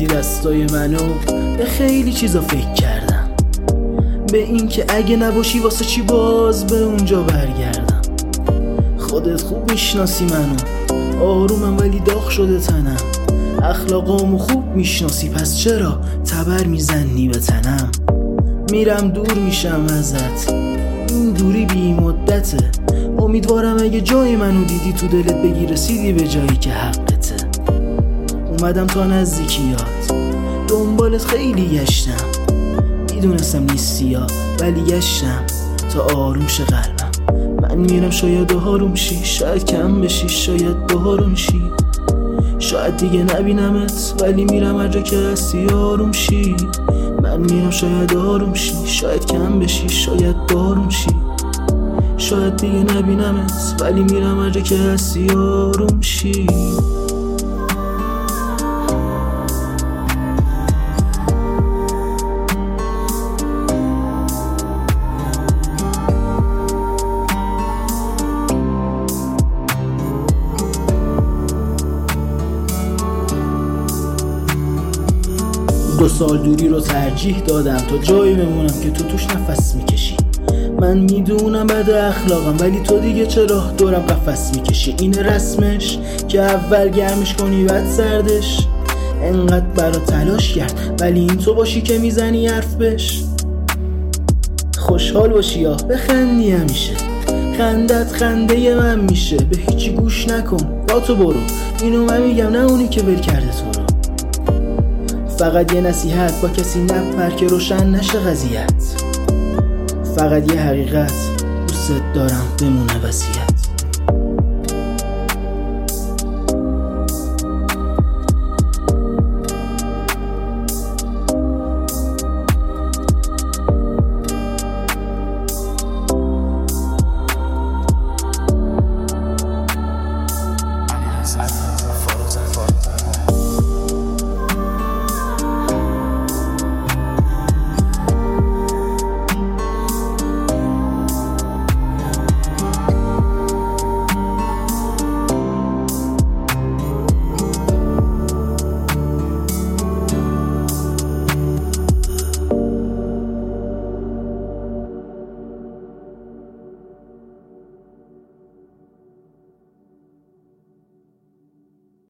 کردی دستای منو. به خیلی چیزا فکر کردم، به این که اگه نباشی واسه چی باز به اونجا برگردم. خودت خوب میشناسی منو، آرومم ولی داغ شده تنم. اخلاقامو خوب میشناسی پس چرا تبر میزنی به تنم؟ میرم دور میشم ازت، این دوری بی مدته. امیدوارم اگه جای منو دیدی تو دلت بگی رسیدی به جایی که حقته. اومدم تا نزدیکیات، دنبالت خیلی گشتم. میدونستم نیستی یا ولی گشتم تا آروم شه قلبم. من میرم شاید آروم شی، شاید کم بشی، شاید بارون شی. شاید دیگه نبینمت ولی میرم هر جا که هستی آروم شی. من میرم شاید آروم شی، شاید کم بشی، شاید بارون شی. شاید دیگه نبینمت ولی میرم هر جا که هستی آروم شی. دو سال دوری رو ترجیح دادم تا جایی بمونم که تو توش نفس میکشی. من میدونم بد اخلاقم ولی تو دیگه چرا دورم قفس میکشی؟ این رسمش که اول گرمش کنی بعد سردش. انقدر برا تلاش کرد ولی این تو باشی که میزنی حرف بش. خوشحال باشی یا بخندی همیشه، خندت خنده من میشه. به هیچی گوش نکن با تو برو، اینو من میگم نه اونی که ول کرده تو رو. فقط یه نصیحت با کسی نپر که روشن نشه قضیت. فقط یه حقیقت دوست دارم بمونه وصیت.